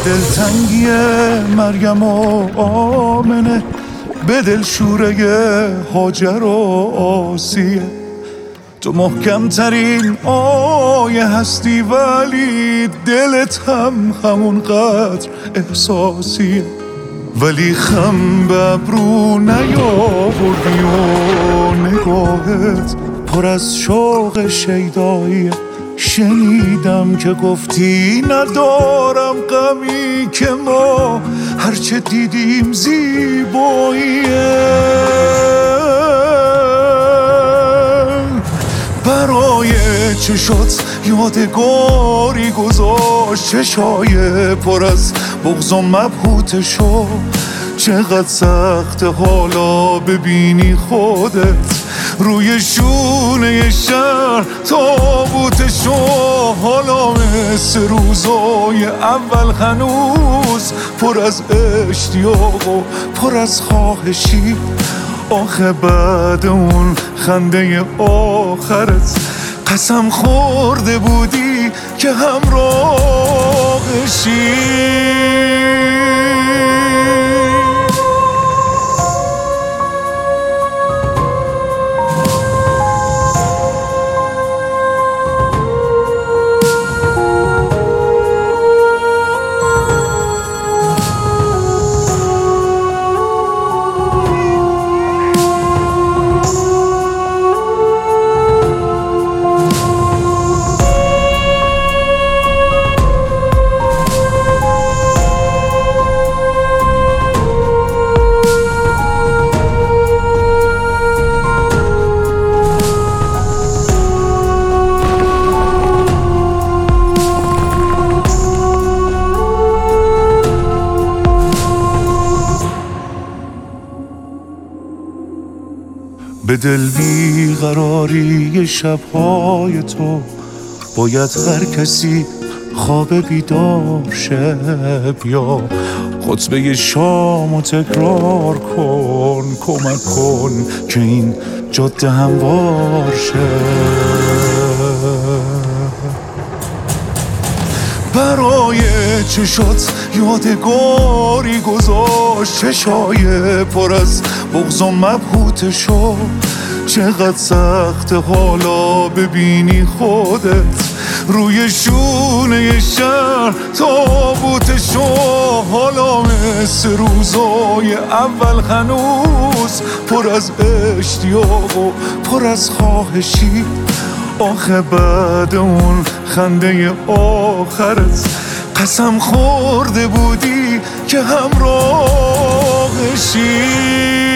دلتنگی مریم و آمنه، به دل شوره هاجر و آسیه. تو محکم ترین آیه هستی ولی دلت هم همون قدر احساسیه. ولی خم به ابرو نیاوردی و نگاهت پر از شوق شیداییه. شنیدم که گفتی ندارم غمی که ما هرچه دیدیم زیباییه. برای چشات یادگاری گذاشت، چشای پر از بغض و مبهوتشو. چقدر سخت حالا ببینی خودت روی شونه شهر تابوتشو. حالا مثل روزای اول هنوز پر از اشتیاق و پر از خواهشی. آخه بعد اون خنده آخرت قسم خورده بودی که همراهشی. به دل بیقراری شب‌های تو باید هر کسی خواب بیدار شه. بیا خطبه شامو تکرار کن، کمک کن که این جاده هموار شه. برای چشات یادگاری گذاشت، چشای پر از بغض و مبهوتشو. چقدر سخت حالا ببینی خودت روی شونه شهر تابوتشو. حالا مثل روزای اول هنوز پر از اشتیاق و پر از خواهشی. آخه بعد اون خنده آخرت قسم خورده بودی که همراهشی.